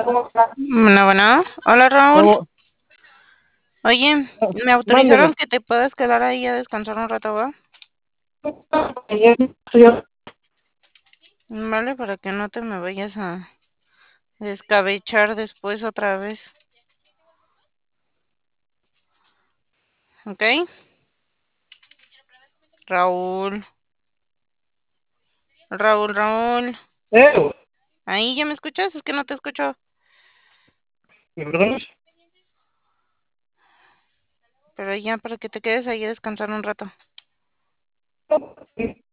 Bueno, bueno. Hola, Raúl. No, Oye, me mándeme. autorizaron que te puedas quedar ahí a descansar un rato, ¿va? Vale, para que no te me vayas a descabechar después otra vez. ¿Ok? Raúl, Raúl. Eh, Ahí ya me escuchas, es que no te escucho. ¿Me perdonas? Pero ya para que te quedes ahí a descansar un rato.